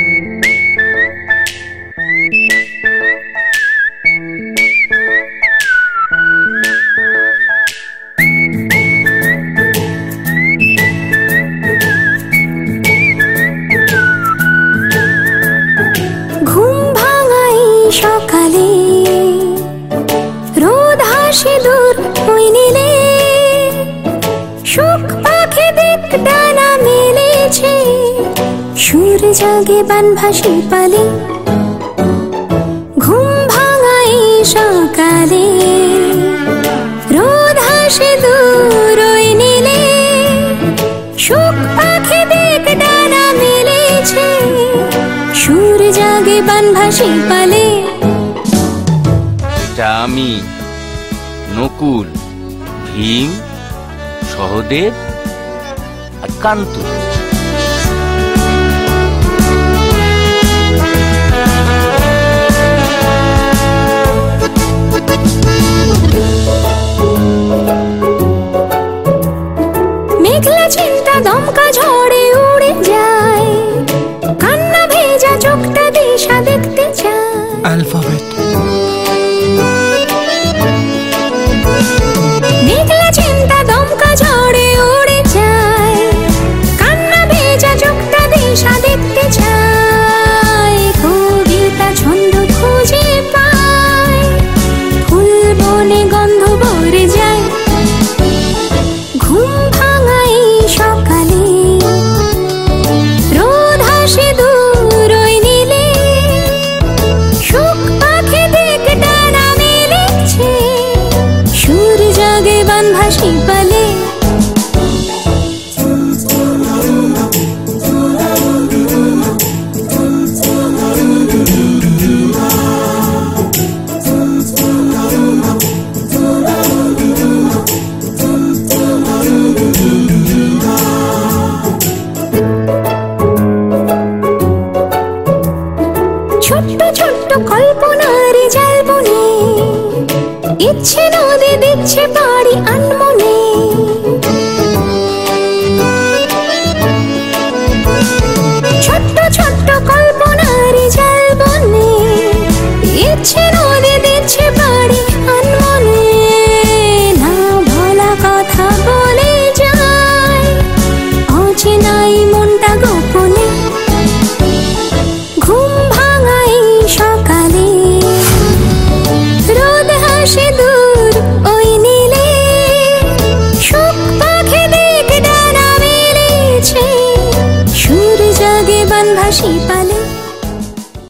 সকালে রোদ হাসি দূর ওই নীলে, সুখ পাখি দিক ডানা মেলেছে, সুর জাগে বানভাসি পালে। ঘুম ভাঙাই সকালে রোদ হাসি দূর ওই নীলে, সুখ পাখি দিক ডানা মেলেছে, সুর জাগে বানভাসি পালে। এটা আমি নকুল, ভীম, সহদেব আর কান্ত। মেঘলা চিন্তা দমকা ঝড়ে উড়ে যায়, কান্না ভেজা চোখটা দিশা দেখতে চায়। অ্যালফাবেট। মেঘলা চিন্তা দমকা ঝড়ে উড়ে যায়, কান্না ভেজা চোখটা দিশা দেখতে চায়। কবিতা ছন্দ খুঁজে পায়, ফুল বনে গন্ধ ভরে যায়। ঘুম ভাঙাই সকালে রোদ হাসি দূর ওই নীলে, সুখ পাখি দিক ডানা মেলেছে, সুর জাগে বানভাসি পালে। ছোট্ট ছোট্ট কল্পনার জাল বনে, ইচ্ছে নদী দিচ্ছে